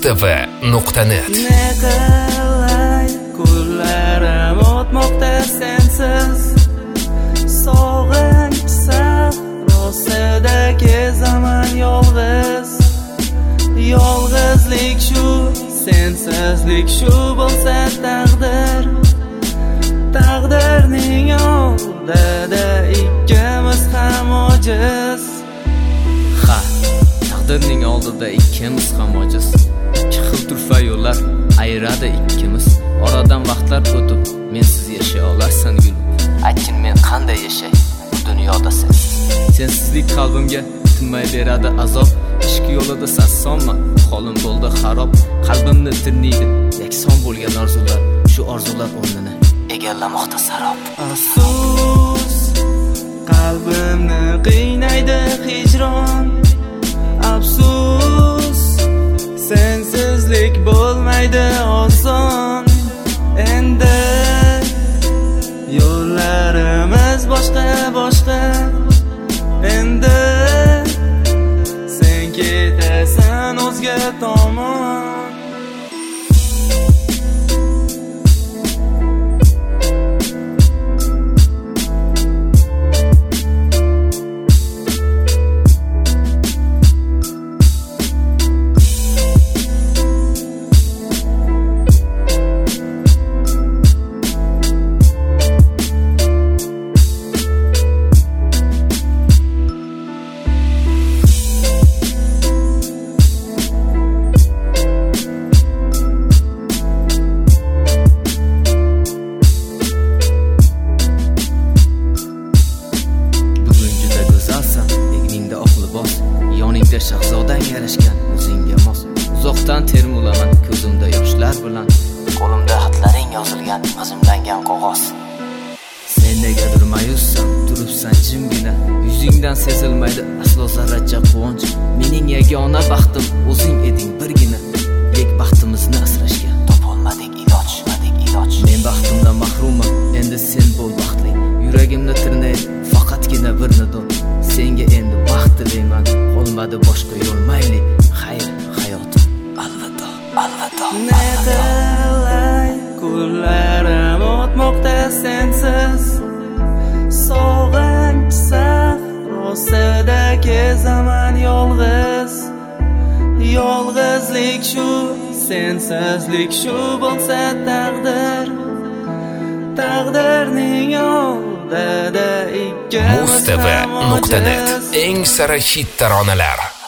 mustv.net. Ne qilay kunlarim o'tmoqda sensiz, sog'inch sahrosida kezaman yolg'iz. Yolg'izlik shu, sensizlik shu bo'lsa taqdir. Taqdirning oldida ikkimiz ham ojiz. Taqdirning oldida ikkimiz ham ojiz. Ikki xil turfa yo'llar ayiradi ikkimiz. Oradan vaqtlar o'tib, mensiz yashay olarsan gul. Aytgin, men qanday yashay bu dunyoda sensiz? Sensizlik qalbimga tinmay beradi azob. Ishq yo'lida sassonman, holim bo'ldi xarob. Qalbimni tirnaydi yakson bo'lgan orzular. Shu orzular o'rnini egallamoqda sarob. Afsus, qalbimni qiynaydi hijron. Afsus, sensizlik bo'lmaydi oson. Endi yo'llarimiz boshqa. Endi sen ketasan o'zga tomon. Yoningda shahzodang yarashgan o'zingga mos. Uzoqdan termulaman ko'zimda yoshlar bilan. Qo'limda xatlaring yozilgan azimlangan qog'oz. Sen negadir mayussan, turibsan jimgina. Yuzingdan sezilmaydi aslo zarracha quvonch. Mening yagona baxtim o'zing eding birgina. Lek baxtimizni asrashga topolmadik iloj. Men baxtimdan mahrumman, endi sen bo'l baxtli. Yuragimni tirnaydi faqatgina bir nido. Senga endi baxt tilayman, qolmadi boshqa yo'l mayli. Xayr hayotim, alvido. Ne qilay kunlarim o'tmoqda sensiz, sog'inch sahrosida kezaman yolg'iz. Yolg'izlik shu, sensizlik shu bo'lsa taqdir. Taqdirning oldida ikkimiz ham ojiz. mustv.net. Eng sara hit taronalar.